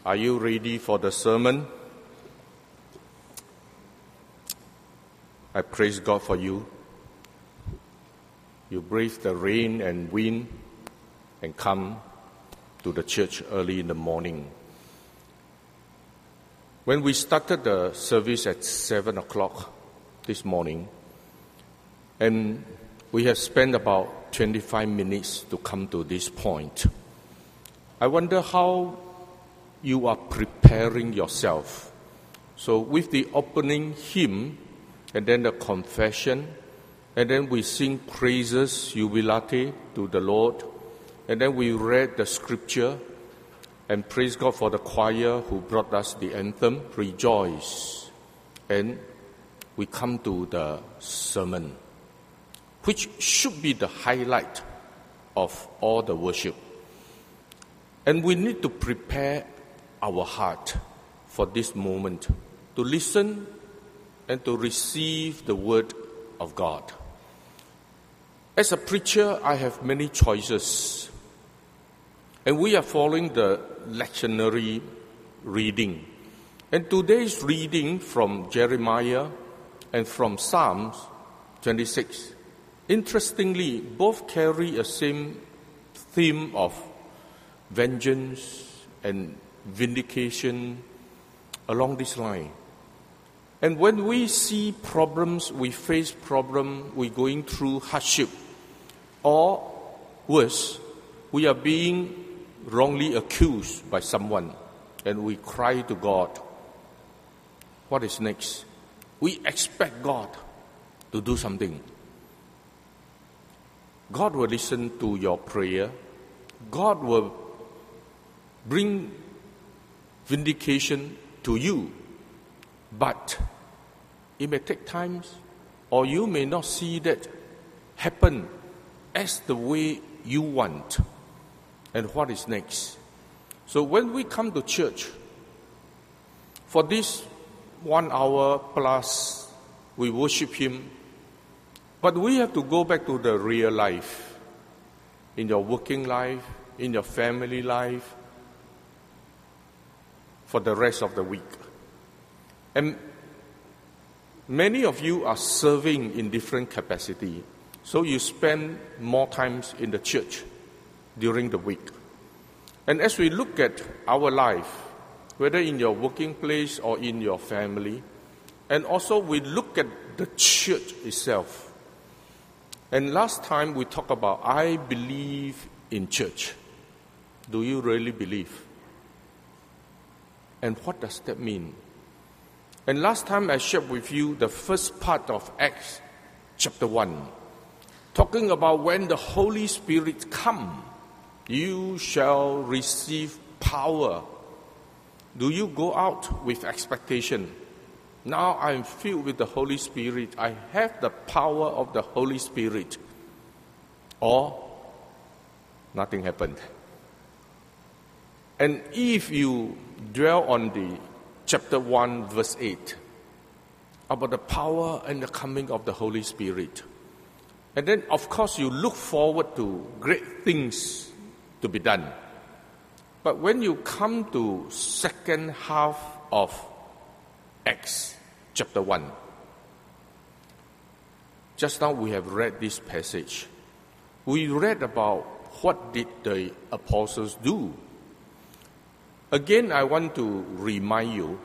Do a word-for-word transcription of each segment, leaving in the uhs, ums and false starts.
Are you ready for the sermon? I praise God for you. You brave the rain and wind and come to the church early in the morning. When we started the service at seven o'clock this morning, and we have spent about twenty-five minutes to come to this point, I wonder how you are preparing yourself. So with the opening hymn, and then the confession, and then we sing praises, jubilate to the Lord, and then we read the scripture, and praise God for the choir who brought us the anthem, Rejoice. And we come to the sermon, which should be the highlight of all the worship. And we need to prepare our heart for this moment, to listen and to receive the word of God. As a preacher, I have many choices. And we are following the lectionary reading. And today's reading from Jeremiah and from Psalms twenty-six. Interestingly, both carry a same theme of vengeance and vindication along this line. And when we see problems, we face problems, we're going through hardship, or worse, we are being wrongly accused by someone, and we cry to God, what is next? We expect God to do something. God will listen to your prayer. God will bring vindication to you. But it may take time, or you may not see that happen as the way you want. And what is next? So when we come to church, for this one hour plus, we worship Him, but we have to go back to the real life, in your working life, in your family life, for the rest of the week. And many of you are serving in different capacity, so you spend more times in the church during the week. And as we look at our life, whether in your working place or in your family, and also we look at the church itself. And last time we talked about, I believe in church. Do you really believe? And what does that mean? And last time I shared with you the first part of Acts chapter one, talking about when the Holy Spirit come, you shall receive power. Do you go out with expectation? Now I'm filled with the Holy Spirit. I have the power of the Holy Spirit. Or nothing happened. And if you dwell on the chapter one, verse eight, about the power and the coming of the Holy Spirit. And then, of course, you look forward to great things to be done. But when you come to second half of Acts chapter one, just now we have read this passage. We read about what did the apostles do. Again, I want to remind you,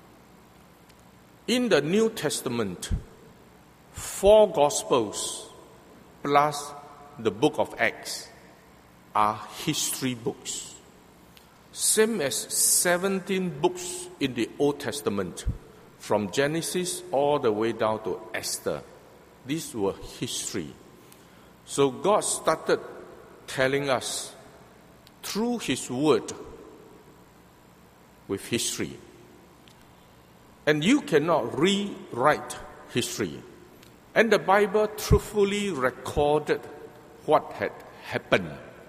in the New Testament, four Gospels plus the book of Acts are history books. Same as seventeen books in the Old Testament, from Genesis all the way down to Esther. These were history. So God started telling us through His Word with history. And you cannot rewrite history. And the Bible truthfully recorded what had happened.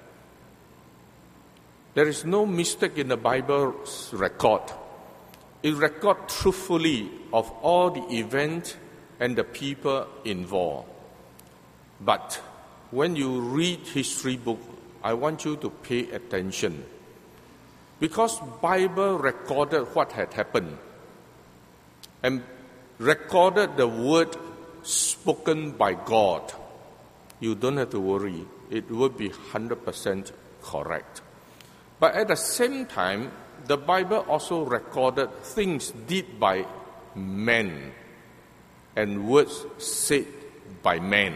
There is no mistake in the Bible's record. It records truthfully of all the events and the people involved. But when you read history book, I want you to pay attention. Because Bible recorded what had happened and recorded the word spoken by God, you don't have to worry. It will be one hundred percent correct. But at the same time, the Bible also recorded things did by men and words said by men.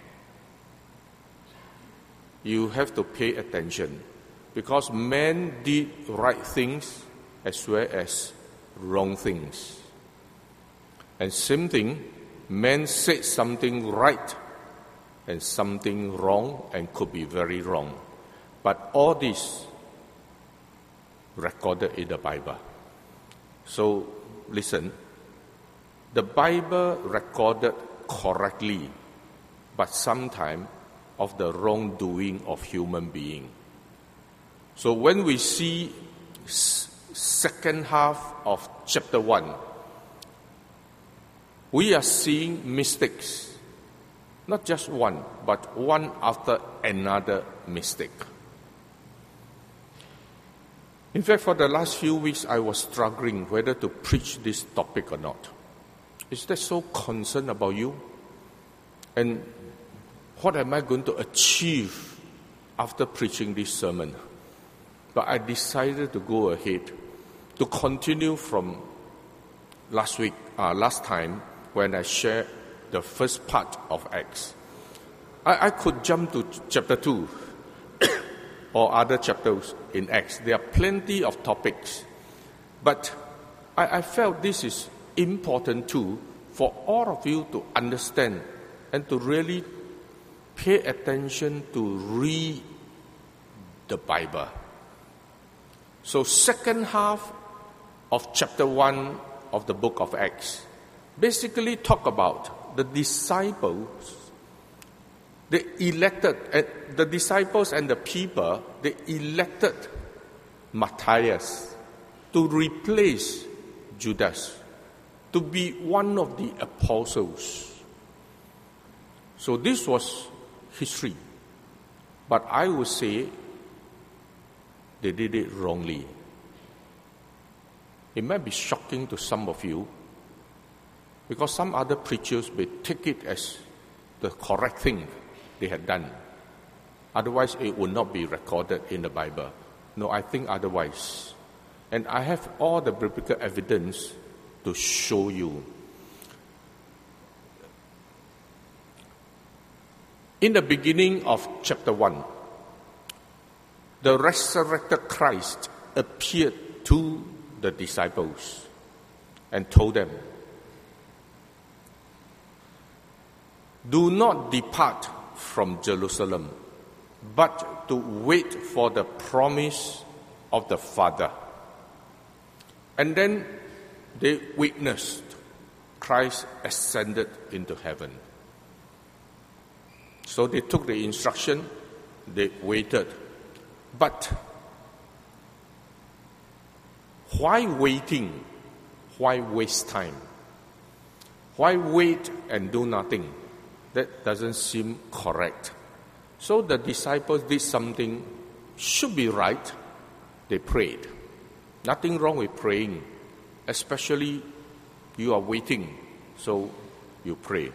You have to pay attention because men did right things as well as wrong things. And same thing, men said something right and something wrong and could be very wrong. But all this recorded in the Bible. So listen, the Bible recorded correctly, but sometimes of the wrongdoing of human being. So when we see s- second half of chapter one, we are seeing mistakes. Not just one, but one after another mistake. In fact, for the last few weeks, I was struggling whether to preach this topic or not. Is that so concerned about you? And what am I going to achieve after preaching this sermon? But I decided to go ahead, to continue from last week, uh, last time, when I shared the first part of Acts. I, I could jump to chapter two or other chapters in Acts. There are plenty of topics. But I, I felt this is important too for all of you to understand and to really pay attention to read the Bible. So second half of chapter one of the book of Acts basically talk about the disciples, the elected, uh, the disciples and the people, they elected Matthias to replace Judas, to be one of the apostles. So this was history. But I would say they did it wrongly. It might be shocking to some of you because some other preachers may take it as the correct thing they had done. Otherwise, it would not be recorded in the Bible. No, I think otherwise. And I have all the biblical evidence to show you. In the beginning of chapter one, the resurrected Christ appeared to the disciples and told them, "Do not depart from Jerusalem, but to wait for the promise of the Father." And then they witnessed Christ ascended into heaven. So they took the instruction, they waited. But why waiting? Why waste time? Why wait and do nothing? That doesn't seem correct. So the disciples did something should be right. They prayed. Nothing wrong with praying, especially you are waiting, so you pray.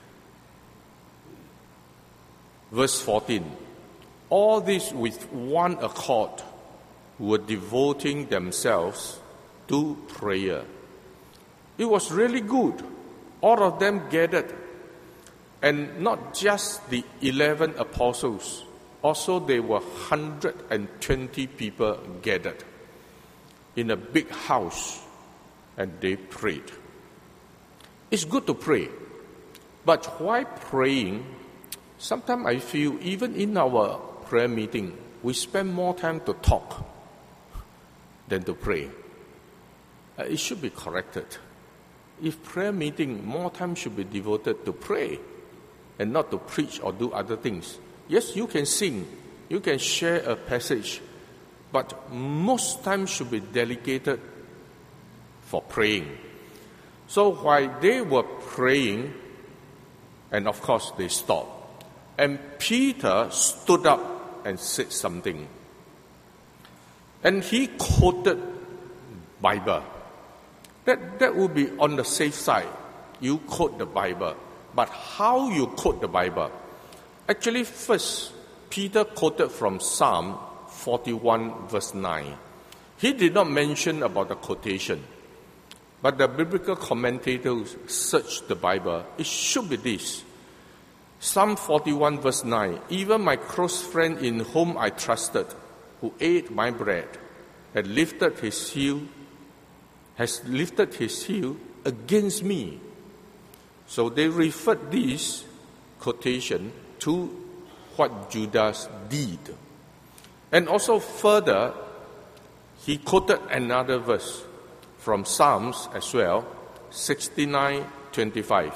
Verse fourteen, all this with one accord were devoting themselves to prayer. It was really good. All of them gathered. And not just the eleven apostles, also there were one hundred twenty people gathered in a big house, and they prayed. It's good to pray, but while praying, sometimes I feel even in our prayer meeting, we spend more time to talk than to pray. Uh, it should be corrected. If prayer meeting, more time should be devoted to pray and not to preach or do other things. Yes, you can sing, you can share a passage, but most time should be dedicated for praying. So while they were praying, and of course they stopped, and Peter stood up and said something. And he quoted Bible. That, that would be on the safe side. You quote the Bible. But how you quote the Bible? Actually, first, Peter quoted from Psalm forty-one, verse nine. He did not mention about the quotation. But the biblical commentators searched the Bible. It should be this. Psalm forty-one, verse nine. Even my close friend in whom I trusted, who ate my bread, had lifted his heel, has lifted his heel against me. So they referred this quotation to what Judas did. And also further, he quoted another verse from Psalms as well, sixty-nine twenty-five.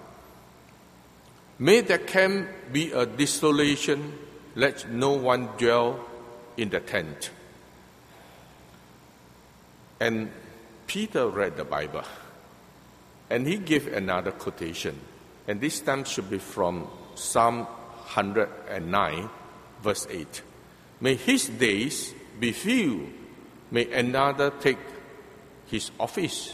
May their camp be a desolation, let no one dwell in the tent. And Peter read the Bible, and he gave another quotation, and this time should be from Psalm one hundred nine, verse eight. May his days be few, may another take his office.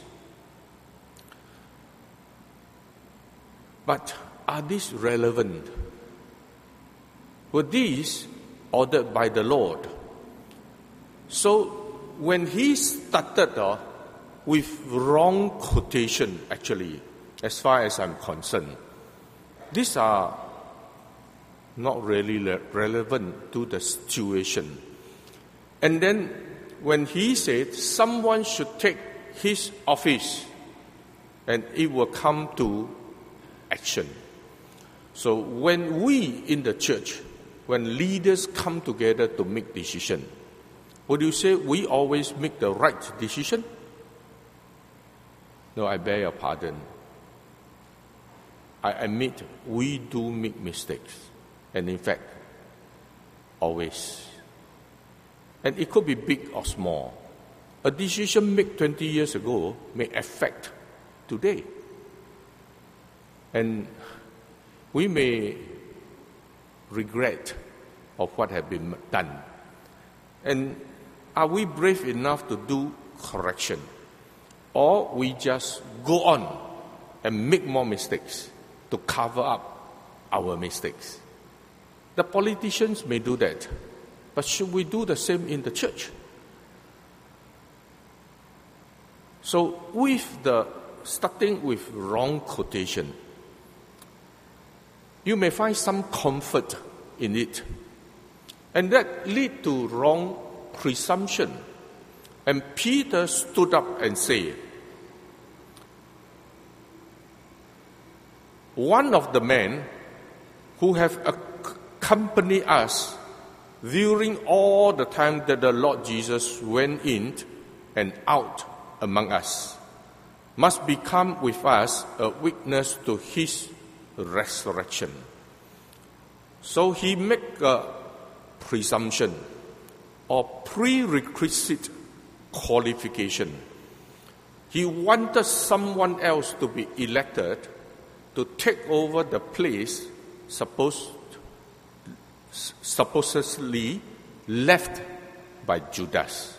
But are these relevant? Were these ordered by the Lord? So when he started uh, with wrong quotation, actually, as far as I'm concerned, these are not really le- relevant to the situation. And then when he said someone should take his office, and it will come to action. So when we in the church, when leaders come together to make decision, would you say we always make the right decision? No, I beg your pardon. I admit we do make mistakes. And in fact, always. And it could be big or small. A decision made twenty years ago may affect today. And we may regret of what has been done. And are we brave enough to do correction? Or we just go on and make more mistakes to cover up our mistakes? The politicians may do that, but should we do the same in the church? So with the starting with wrong quotation, you may find some comfort in it. And that lead to wrong presumption. And Peter stood up and said, one of the men who have accompanied us during all the time that the Lord Jesus went in and out among us must become with us a witness to his resurrection. So he make a presumption or prerequisite qualification. He wanted someone else to be elected to take over the place supposed, supposedly left by Judas.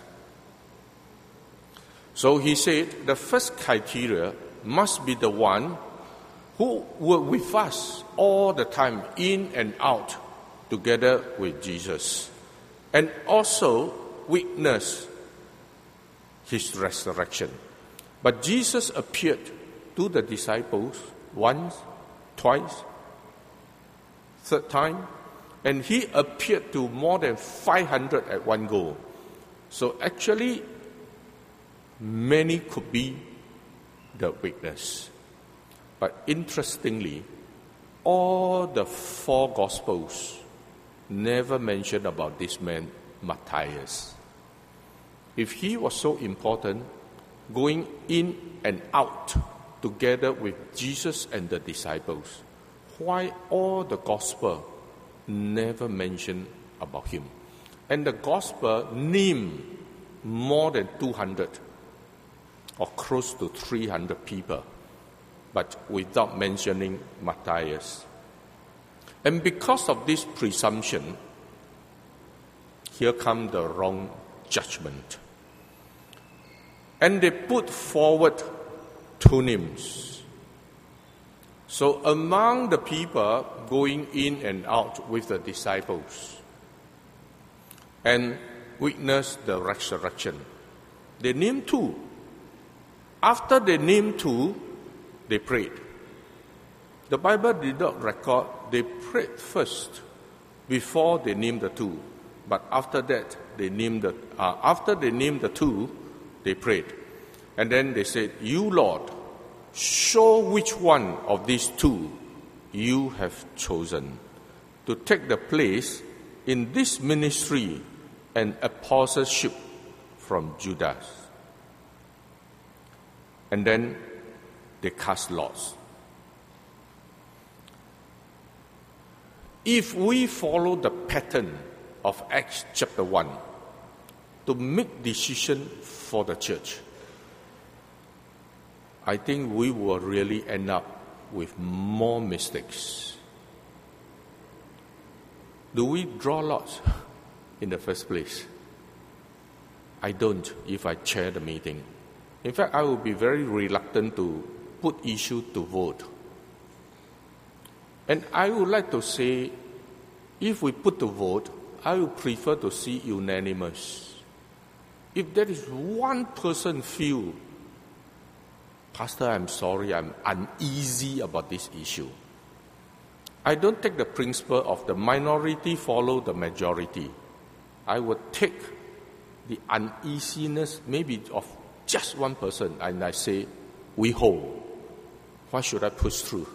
So he said the first criteria must be the one who were with us all the time, in and out, together with Jesus, and also witness his resurrection. But Jesus appeared to the disciples once, twice, third time, and he appeared to more than five hundred at one go. So actually, many could be the witness. But interestingly, all the four Gospels never mention about this man, Matthias. If he was so important, going in and out together with Jesus and the disciples, why all the Gospel never mention about him? And the Gospel named more than two hundred or close to three hundred people, but without mentioning Matthias. And because of this presumption, here come the wrong judgment. And they put forward two names. So among the people going in and out with the disciples and witness the resurrection, they named two. After they named two, they prayed. The Bible did not record they prayed first before they named the two. But after that, they named the uh, after they named the two, they prayed. And then they said, "You, Lord, show which one of these two you have chosen to take the place in this ministry and apostleship from Judas." And then they cast lots. If we follow the pattern of Acts chapter one to make decision for the church, I think we will really end up with more mistakes. Do we draw lots in the first place? I don't if I chair the meeting. In fact, I will be very reluctant to put issue to vote. And I would like to say, if we put to vote, I would prefer to see unanimous. If there is one person feel, "Pastor, I'm sorry, I'm uneasy about this issue," I don't take the principle of the minority follow the majority. I would take the uneasiness maybe of just one person and I say, "We hold. Why should I push through?"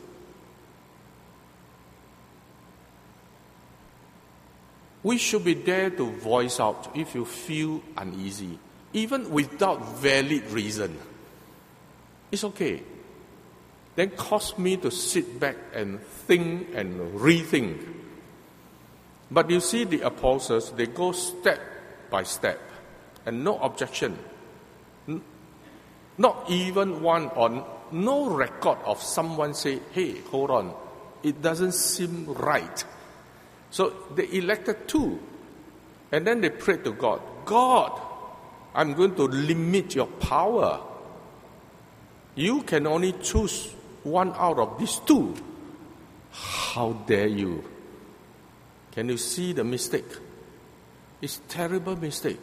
We should be there to voice out if you feel uneasy, even without valid reason. It's okay. Then cause me to sit back and think and rethink. But you see the apostles, they go step by step and no objection. Not even one on, no record of someone say, "Hey, hold on, it doesn't seem right." So they elected two. And then they prayed to God, "God, I'm going to limit your power. You can only choose one out of these two. How dare you?" Can you see the mistake? It's a terrible mistake.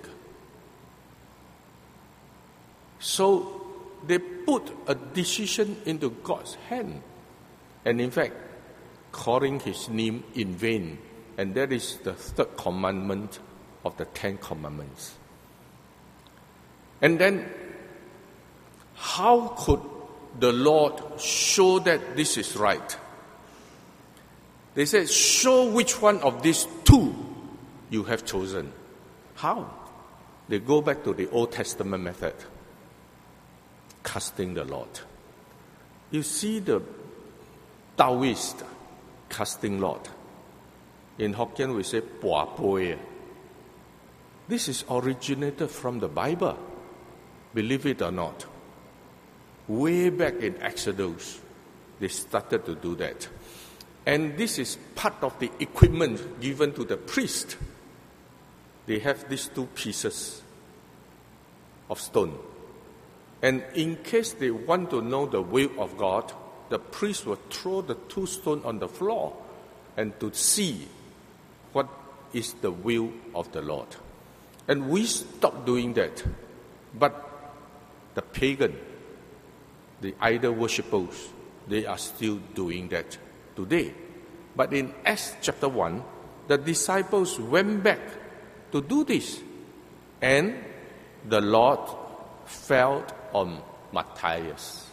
So they put a decision into God's hand. And in fact, calling his name in vain. And that is the third commandment of the Ten Commandments. And then, how could the Lord show that this is right? They said, "Show which one of these two you have chosen." How? They go back to the Old Testament method. Casting the lot. You see the Taoist casting lot. In Hokkien we say, "Pua Poi." This is originated from the Bible. Believe it or not. Way back in Exodus, they started to do that. And this is part of the equipment given to the priest. They have these two pieces of stone. And in case they want to know the will of God, the priest will throw the two stones on the floor and to see what is the will of the Lord. And we stopped doing that. But the pagan, the idol worshippers, they are still doing that today. But in Acts chapter one, the disciples went back to do this. And the Lord fell on Matthias.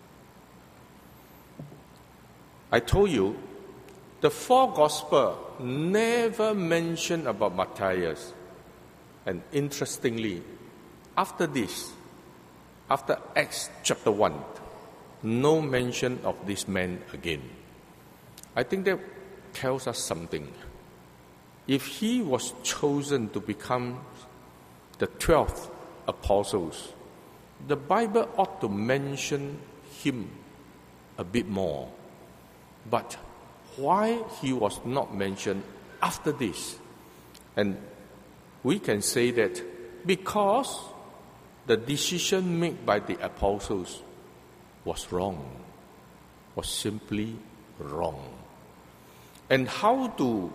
I told you, the four Gospels never mention about Matthias. And interestingly, after this, after Acts chapter one, no mention of this man again. I think that tells us something. If he was chosen to become the twelfth apostles, the Bible ought to mention him a bit more. But why he was not mentioned after this? And we can say that because the decision made by the apostles was wrong, was simply wrong. And how to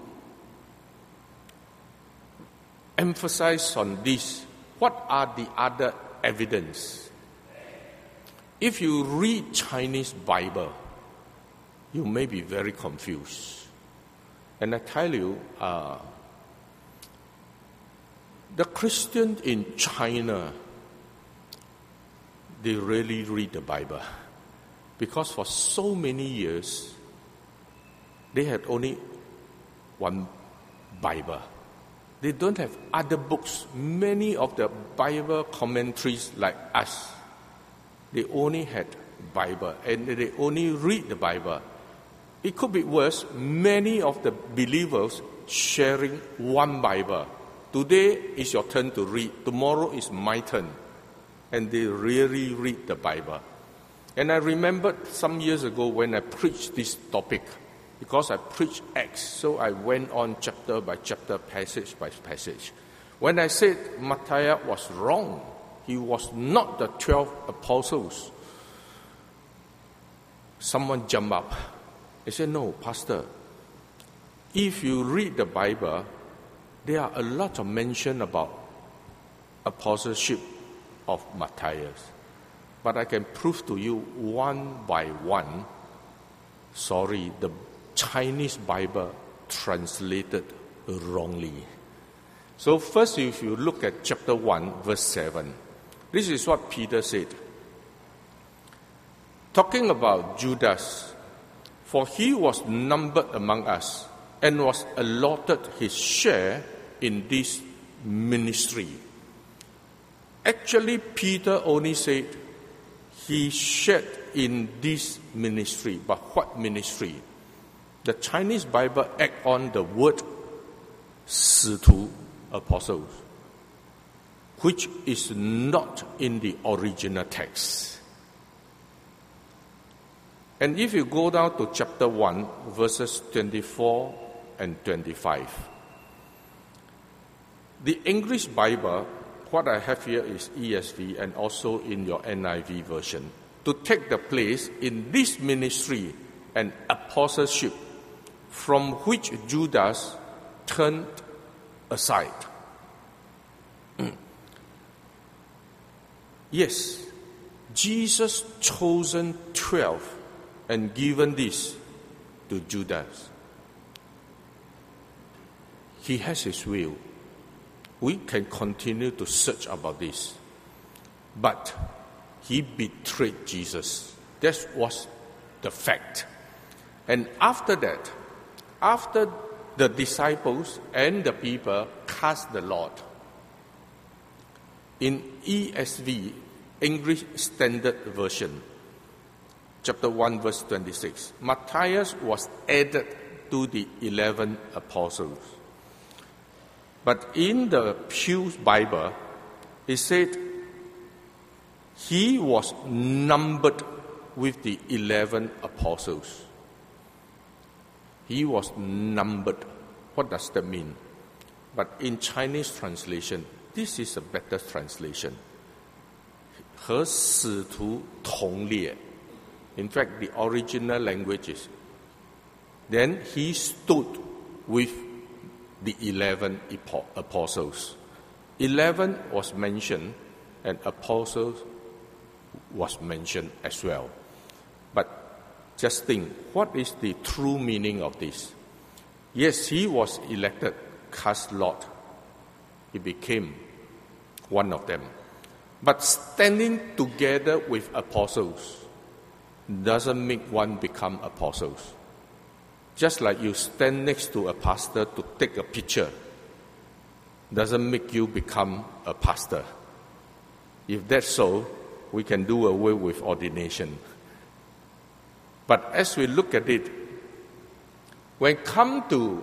emphasize on this? What are the other evidence? If you read Chinese Bible, you may be very confused. And I tell you, uh, the Christians in China, they really read the Bible. Because for so many years, they had only one Bible. They don't have other books. Many of the Bible commentaries like us, they only had Bible and they only read the Bible. It could be worse. Many of the believers sharing one Bible. Today is your turn to read. Tomorrow is my turn. And they really read the Bible. And I remembered some years ago when I preached this topic, because I preached Acts, so I went on chapter by chapter, passage by passage. When I said Matthias was wrong, he was not the twelve apostles, someone jumped up. He said, no, Pastor, if you read the Bible, there are a lot of mention about apostleship of Matthias. But I can prove to you one by one, sorry, the Chinese Bible translated wrongly. So first, if you look at chapter one, verse seven, this is what Peter said. Talking about Judas, for he was numbered among us and was allotted his share in this ministry. Actually, Peter only said he shared in this ministry. But what ministry? The Chinese Bible add on the word 使徒 apostles, which is not in the original text. And if you go down to chapter one, verses twenty-four and twenty-five, the English Bible, what I have here is E S V and also in your N I V version, to take the place in this ministry and apostleship from which Judas turned aside. Yes, Jesus chosen twelve and given this to Judas. He has his will. We can continue to search about this. But he betrayed Jesus. That was the fact. And after that, after the disciples and the people cast the lot, in E S V, English Standard Version, chapter one, verse twenty-six, Matthias was added to the eleven apostles. But in the Pew Bible, it said he was numbered with the eleven apostles. He was numbered. What does that mean? But in Chinese translation, this is a better translation. 和使徒同列. In fact, the original language is, then he stood with the eleven apostles. Eleven was mentioned, and apostles was mentioned as well. But just think, what is the true meaning of this? Yes, he was elected, cast lot. He became one of them. But standing together with apostles doesn't make one become apostles. Just like you stand next to a pastor to take a picture, doesn't make you become a pastor. If that's so, we can do away with ordination. But as we look at it, when it comes to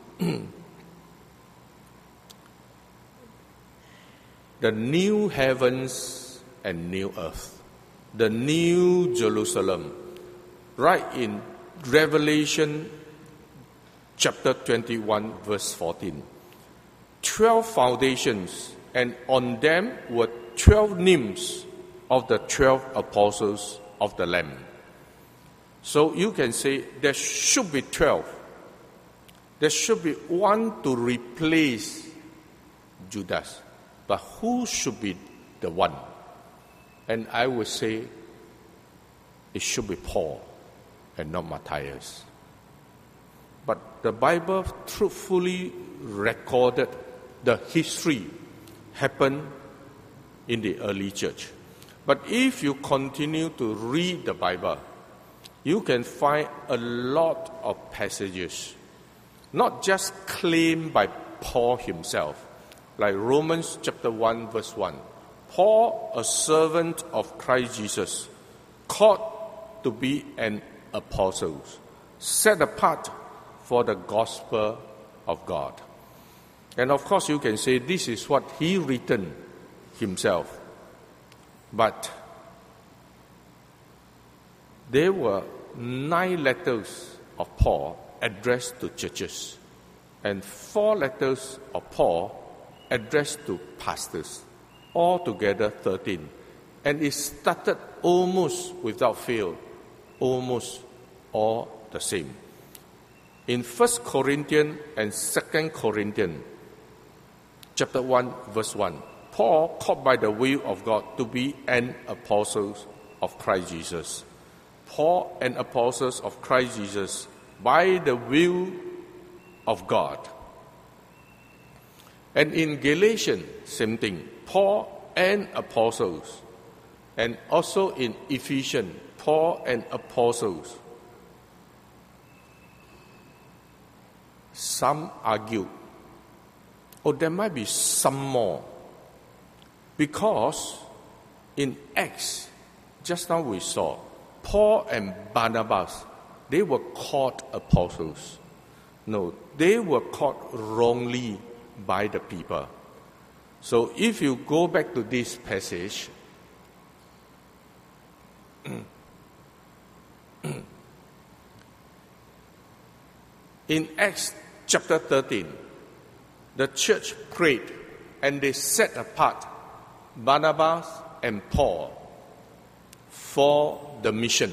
the new heavens and new earth, the new Jerusalem, right in Revelation chapter twenty-one, verse fourteen, twelve foundations and on them were twelve names of the twelve apostles of the Lamb. So you can say there should be twelve. There should be one to replace Judas. But who should be the one? And I would say it should be Paul and not Matthias. But the Bible truthfully recorded the history happened in the early church. But if you continue to read the Bible, you can find a lot of passages, not just claimed by Paul himself, like Romans chapter one, verse one. Paul, a servant of Christ Jesus, called to be an apostle, set apart for the gospel of God. And of course you can say this is what he written himself. But there were nine letters of Paul addressed to churches and four letters of Paul addressed to pastors, altogether thirteen. And it started almost without fail, almost all the same. In First Corinthians and Second Corinthians, chapter one, verse one, Paul, called by the will of God to be an apostle of Christ Jesus. Paul, an apostle of Christ Jesus, by the will of God. And in Galatians, same thing. Paul and apostles. And also in Ephesians, Paul and apostles. Some argue, oh, there might be some more. Because in Acts, just now we saw, Paul and Barnabas, they were called apostles. No, they were called wrongly by the people. So if you go back to this passage, in Acts chapter thirteen, the church prayed and they set apart Barnabas and Paul for the mission.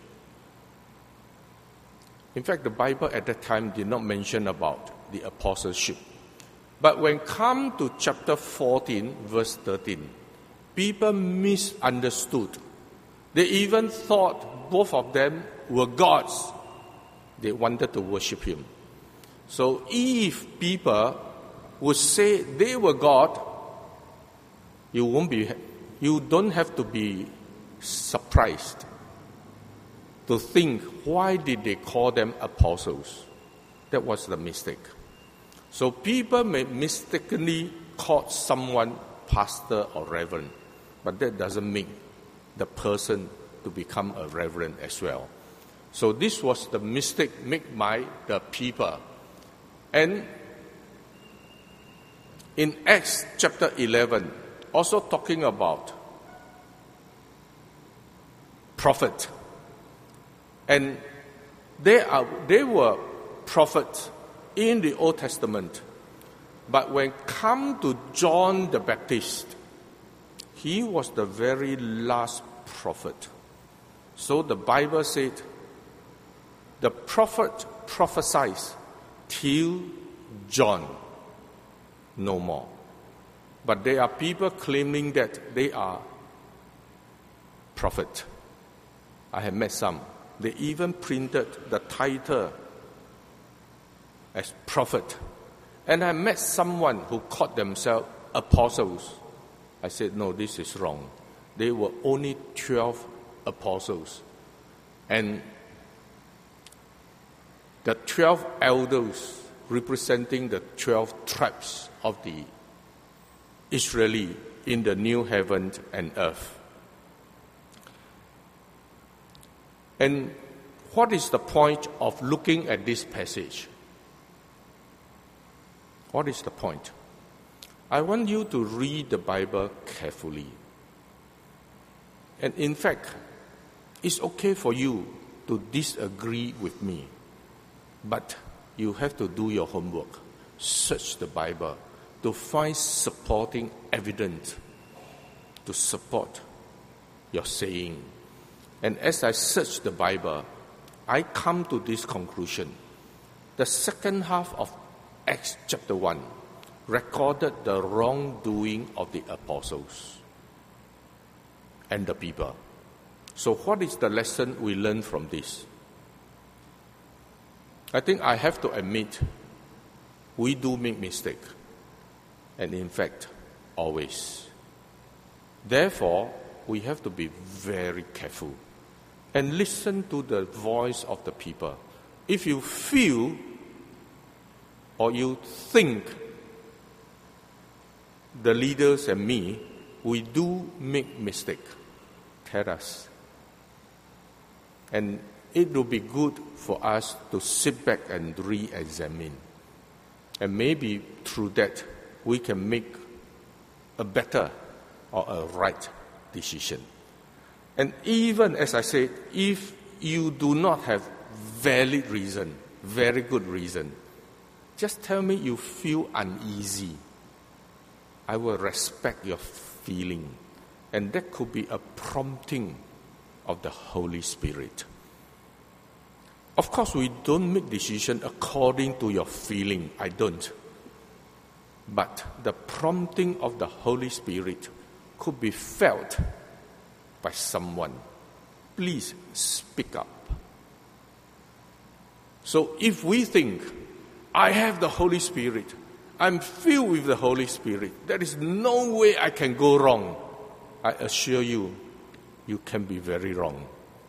In fact, the Bible at that time did not mention about the apostleship. But when come to chapter fourteen, verse thirteen, people misunderstood. They even thought both of them were gods. They wanted to worship him. So if people would say they were God, you won't be, you don't have to be surprised to think, why did they call them apostles? That was the mistake. So people may mistakenly call someone pastor or reverend, but that doesn't make the person to become a reverend as well. So this was the mistake made by the people. And in Acts chapter eleven, also talking about prophet. And they are they were prophets in the Old Testament. But when come to John the Baptist, he was the very last prophet. So the Bible said, the prophet prophesies till John, no more. But there are people claiming that they are prophet. I have met some. They even printed the title as prophet. And I met someone who called themselves apostles. I said, no, this is wrong. They were only twelve apostles. And the twelve elders representing the twelve tribes of the Israeli in the new heaven and earth. And what is the point of looking at this passage? What is the point? I want you to read the Bible carefully. And in fact, it's okay for you to disagree with me, but you have to do your homework. Search the Bible. to find supporting evidence to support your saying. And as I search the Bible, I come to this conclusion. The second half of Acts chapter one recorded the wrongdoing of the apostles and the people. So what is the lesson we learn from this? I think I have to admit, we do make mistakes. And in fact, always. Therefore, we have to be very careful and listen to the voice of the people. If you feel or you think the leaders and me, we do make mistake, tell us. And it will be good for us to sit back and re-examine. And maybe through that, we can make a better or a right decision. And even, as I said, if you do not have valid reason, very good reason, just tell me you feel uneasy. I will respect your feeling. And that could be a prompting of the Holy Spirit. Of course, we don't make decisions according to your feeling. I don't. But the prompting of the Holy Spirit could be felt by someone. Please speak up. So if we think, I have the Holy Spirit, I'm filled with the Holy Spirit, there is no way I can go wrong, I assure you, you can be very wrong.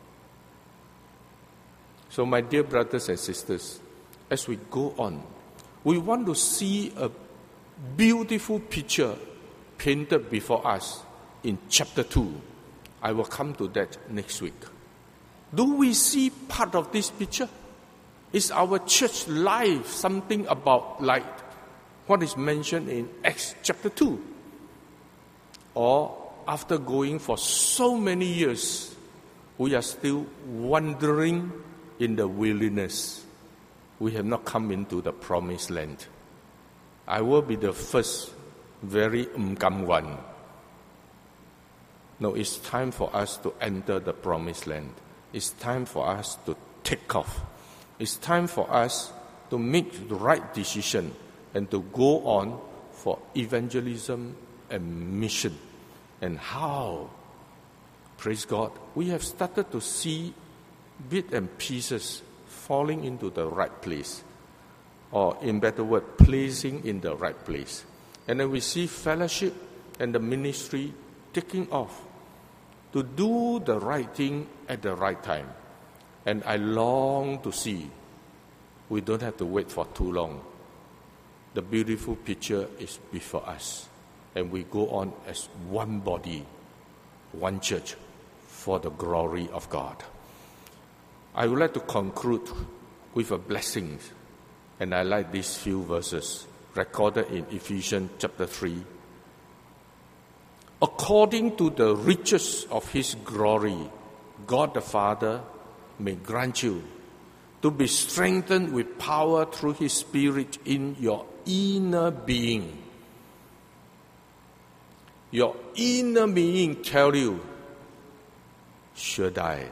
So my dear brothers and sisters, as we go on, we want to see a beautiful picture painted before us in chapter two. I will come to that next week. Do we see part of this picture? Is our church life something about like what is mentioned in Acts chapter two? Or after going for so many years, we are still wandering in the wilderness. We have not come into the promised land. I will be the first very umgam one. No, it's time for us to enter the promised land. It's time for us to take off. It's time for us to make the right decision and to go on for evangelism and mission. And how? Praise God. We have started to see bits and pieces falling into the right place. Or in better word, placing in the right place. And then we see fellowship and the ministry taking off to do the right thing at the right time. And I long to see we don't have to wait for too long. The beautiful picture is before us. And we go on as one body, one church, for the glory of God. I would like to conclude with a blessing. And I like these few verses recorded in Ephesians chapter three. According to the riches of His glory, God the Father may grant you to be strengthened with power through His Spirit in your inner being. Your inner being tell you, should I?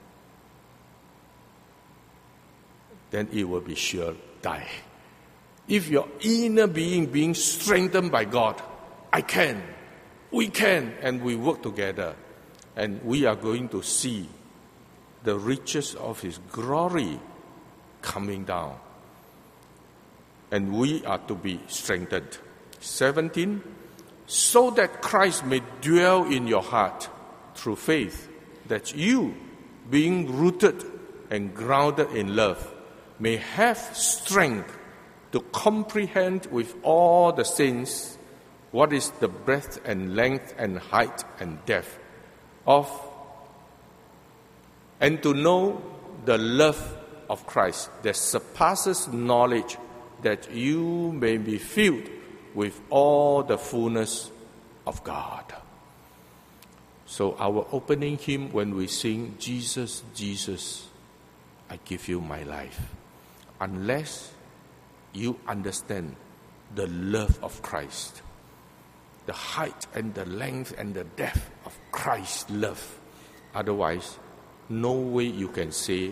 Then it will be sure die. If your inner being being strengthened by God, I can, we can, and we work together, and we are going to see the riches of His glory coming down. And we are to be strengthened. seventeen, so that Christ may dwell in your heart through faith, that you, being rooted and grounded in love, may have strength to comprehend with all the saints what is the breadth and length and height and depth of, and to know the love of Christ that surpasses knowledge, that you may be filled with all the fullness of God. So our opening hymn, when we sing, Jesus, Jesus, I give you my life. Unless you understand the love of Christ, the height and the length and the depth of Christ's love. Otherwise, no way you can say,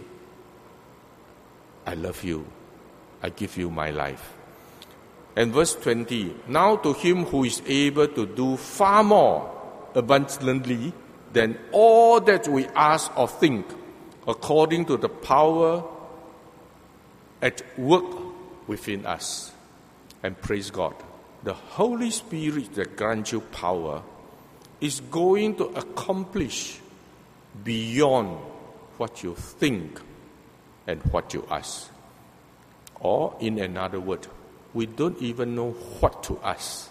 I love you, I give you my life. And verse twenty, now to him who is able to do far more abundantly than all that we ask or think, according to the power at work within us. And praise God, the Holy Spirit that grants you power is going to accomplish beyond what you think and what you ask. Or in another word, we don't even know what to ask.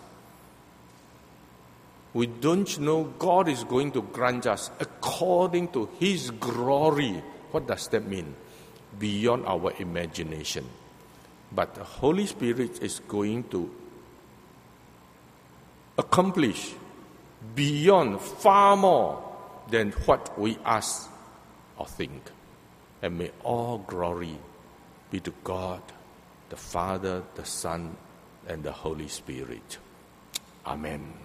We don't know God is going to grant us according to His glory. What does that mean? Beyond our imagination. But the Holy Spirit is going to accomplish beyond, far more than what we ask or think. And may all glory be to God, the Father, the Son, and the Holy Spirit. Amen.